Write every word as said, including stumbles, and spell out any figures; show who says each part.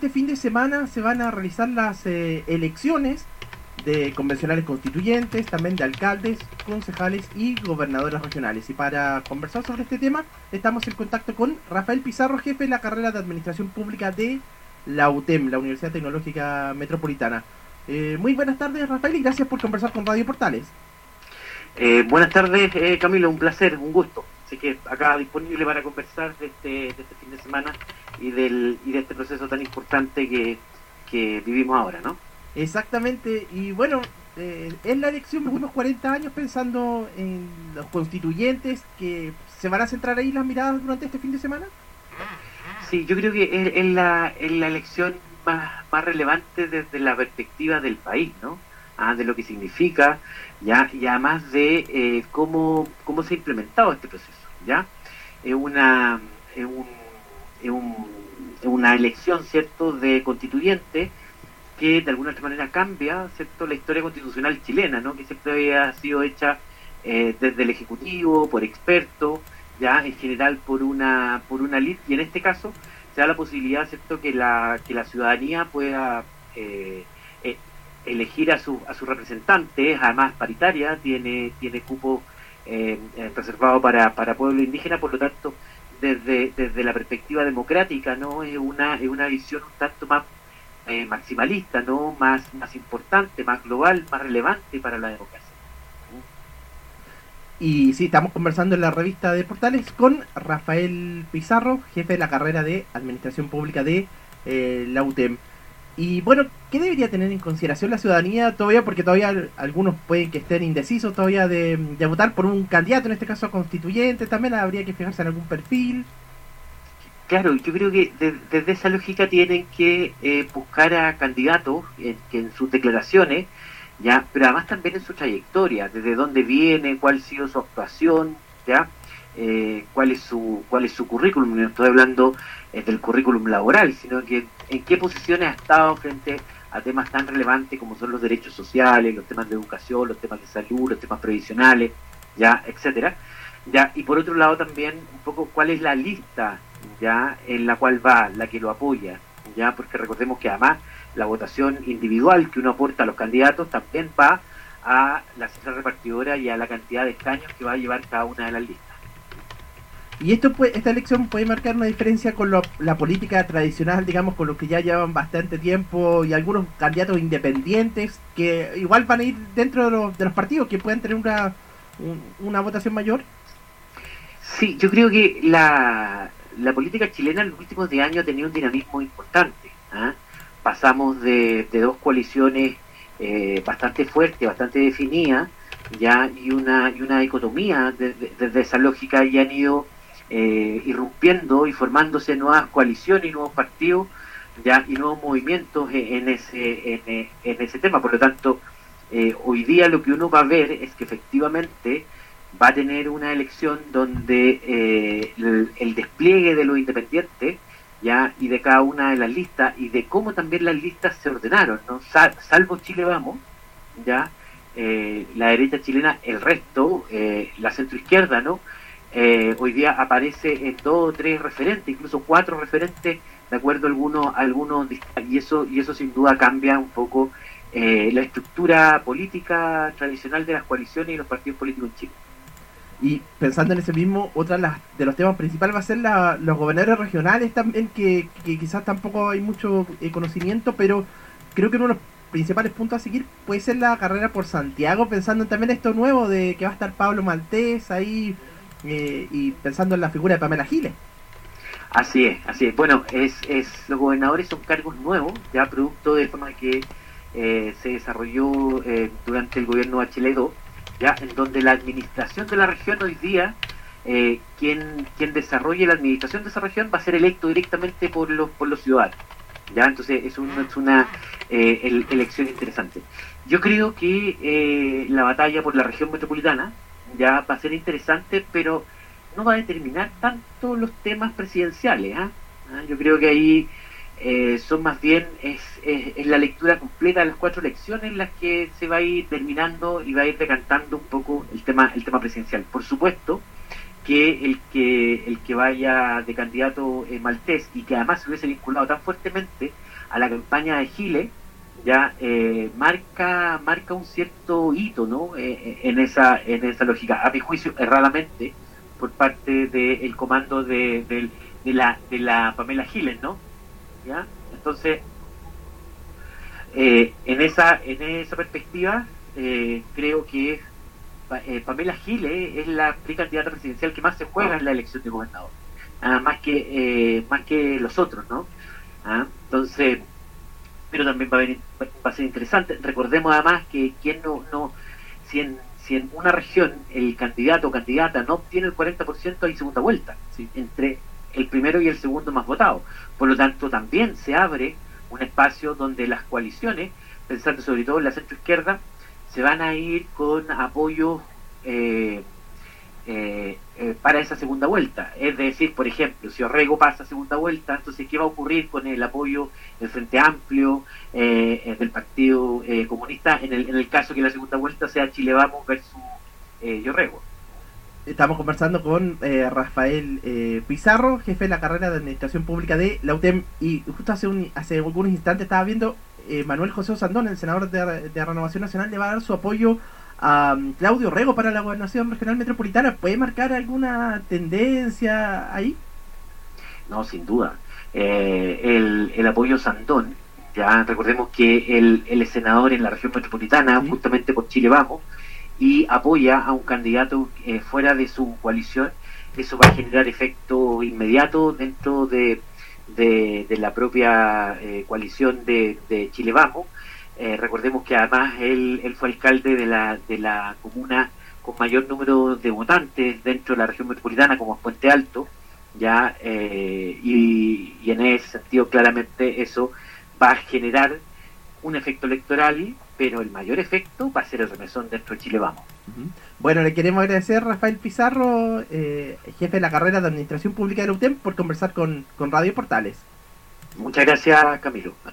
Speaker 1: este fin de semana se van a realizar las eh, elecciones de convencionales constituyentes, también de alcaldes, concejales y gobernadores regionales. Y para conversar sobre este tema, estamos en contacto con Rafael Pizarro, jefe de la carrera de Administración Pública de la U T E M, la Universidad Tecnológica Metropolitana. Eh, muy buenas tardes, Rafael, y gracias por conversar con Radio Portales.
Speaker 2: Eh, buenas tardes, eh, Camilo, un placer, un gusto. Así que acá disponible para conversar de este, de este fin de semana y, del, y de este proceso tan importante que, que vivimos ahora, ¿no?
Speaker 1: Exactamente, y bueno, eh, es la elección de unos cuarenta años pensando en los constituyentes que se van a centrar ahí las miradas durante este fin de semana.
Speaker 2: Sí, yo creo que es, es, la, es la elección más, más relevante desde la perspectiva del país, ¿no? Ah, de lo que significa, ya, y además de eh, cómo, cómo se ha implementado este proceso, ¿ya? Es una, es un, es un, es una elección, ¿cierto?, de constituyentes que de alguna otra manera cambia, ¿cierto?, la historia constitucional chilena, ¿no?, que siempre había sido hecha eh, desde el Ejecutivo, por expertos, ya, en general por una, por una elite, y en este caso se da la posibilidad, ¿cierto?, que la, que la ciudadanía pueda eh, eh, elegir a su, a sus representantes, además paritaria, tiene, tiene cupo eh, reservado para, para pueblo indígena, por lo tanto, desde, desde la perspectiva democrática, ¿no?, es una, es una visión un tanto más Eh, maximalista, no más más importante, más global, más relevante para la democracia.
Speaker 1: Y sí, estamos conversando en la revista de Portales con Rafael Pizarro, jefe de la carrera de Administración Pública de eh, la U T E M. Y bueno, ¿qué debería tener en consideración la ciudadanía todavía? Porque todavía algunos pueden que estén indecisos todavía de, de votar por un candidato, en este caso constituyente, también habría que fijarse en algún perfil.
Speaker 2: Claro, yo creo que de, desde esa lógica tienen que eh, buscar a candidatos en, que en sus declaraciones, ya, pero además también en su trayectoria, desde dónde viene, cuál ha sido su actuación, ya, eh, cuál es su cuál es su currículum. No estoy hablando eh, del currículum laboral, sino que en qué posiciones ha estado frente a temas tan relevantes como son los derechos sociales, los temas de educación, los temas de salud, los temas previsionales, ya, etcétera. Ya, y por otro lado también un poco cuál es la lista ya en la cual va, la que lo apoya, ya, porque recordemos que además la votación individual que uno aporta a los candidatos también va a la cifra repartidora y a la cantidad de escaños que va a llevar cada una de las listas.
Speaker 1: Y esto puede, esta elección puede marcar una diferencia con lo, la política tradicional, digamos, con los que ya llevan bastante tiempo y algunos candidatos independientes que igual van a ir dentro de los, de los partidos, que pueden tener una, un, una votación mayor.
Speaker 2: Sí, yo creo que la, la política chilena en los últimos diez años ha tenido un dinamismo importante. ¿eh? Pasamos de, de dos coaliciones eh, bastante fuertes, bastante definidas, ya, y una y una dicotomía desde de, de esa lógica, y han ido eh, irrumpiendo y formándose nuevas coaliciones y nuevos partidos, ya, y nuevos movimientos en, en ese en, en ese tema. Por lo tanto, eh, hoy día lo que uno va a ver es que efectivamente va a tener una elección donde eh, el, el despliegue de los independientes, ya, y de cada una de las listas, y de cómo también las listas se ordenaron, ¿no? Sal, salvo Chile Vamos, ya, eh, la derecha chilena, el resto, eh, la centroizquierda, ¿no? Eh, hoy día aparece en dos o tres referentes, incluso cuatro referentes, de acuerdo a algunos, a algunos, y eso, y eso sin duda cambia un poco eh, la estructura política tradicional de las coaliciones y los partidos políticos en Chile.
Speaker 1: Y pensando en ese mismo, otra de, las, de los temas principales va a ser la, los gobernadores regionales también, que, que quizás tampoco hay mucho eh, conocimiento, pero creo que uno de los principales puntos a seguir puede ser la carrera por Santiago, pensando en también esto nuevo de que va a estar Pablo Maltés ahí, eh, y pensando en la figura de Pamela Giles.
Speaker 2: Así es, así es. Bueno, es, es los gobernadores son cargos nuevos, ya producto de forma que eh, se desarrolló eh, durante el gobierno Bachelet dos, ya, en donde la administración de la región hoy día, eh, quien quien desarrolle la administración de esa región va a ser electo directamente por los por los ciudadanos, ya. Entonces es, un, es una eh, el, elección interesante. Yo creo que eh, la batalla por la región metropolitana ya va a ser interesante, pero no va a determinar tanto los temas presidenciales, ¿eh? ¿Ah? Yo creo que ahí eh, son más bien es, es, es la lectura completa de las cuatro elecciones en las que se va a ir terminando y va a ir decantando un poco el tema el tema presidencial. Por supuesto que el que el que vaya de candidato eh, Maltés, y que además se hubiese vinculado tan fuertemente a la campaña de Giles, ya eh, marca marca un cierto hito, ¿no? Eh, en esa en esa lógica, a mi juicio erradamente, por parte del comando de, de, de la de la Pamela Giles, ¿no? ¿Ya? Entonces, eh, en esa en esa perspectiva, eh, creo que eh, Pamela Giles es la precandidata presidencial que más se juega en la elección de gobernador, ah, más que eh, más que los otros, ¿no? Ah, entonces, pero también va a, venir, va a ser interesante. Recordemos además que quien no, no si, en, si en una región el candidato o candidata no obtiene el cuarenta por ciento, hay segunda vuelta, ¿sí? Entre el primero y el segundo más votado. Por lo tanto, también se abre un espacio donde las coaliciones, pensando sobre todo en la centroizquierda, se van a ir con apoyo eh, eh, eh, para esa segunda vuelta. Es decir, por ejemplo, si Orrego pasa a segunda vuelta, entonces ¿qué va a ocurrir con el apoyo del Frente Amplio, eh, del Partido eh, Comunista, en el, en el caso que la segunda vuelta sea Chile Vamos versus eh, Orrego?
Speaker 1: Estamos conversando con eh, Rafael eh, Pizarro, jefe de la carrera de Administración Pública de la U T E M, y justo hace, un, hace algunos instantes estaba viendo eh, Manuel José Osandón, el senador de, de Renovación Nacional, le va a dar su apoyo a um, Claudio Orrego para la gobernación regional metropolitana. ¿Puede marcar alguna tendencia ahí?
Speaker 2: No, sin duda. Eh, el, el apoyo Sandón, ya recordemos que él, él es senador en la región metropolitana, ¿sí?, justamente por Chile Vamos, y apoya a un candidato eh, fuera de su coalición. Eso va a generar efecto inmediato dentro de, de, de la propia eh, coalición de, de Chile Vamos. Eh, recordemos que además él, él fue alcalde de la, de la comuna con mayor número de votantes dentro de la región metropolitana, como es Puente Alto, ya eh, y, y en ese sentido claramente eso va a generar un efecto electoral, pero el mayor efecto va a ser el remesón dentro de Chile Vamos.
Speaker 1: Uh-huh. Bueno, le queremos agradecer a Rafael Pizarro, eh, jefe de la carrera de Administración Pública de la U T E M, por conversar con, con Radio Portales.
Speaker 2: Muchas gracias, Camilo.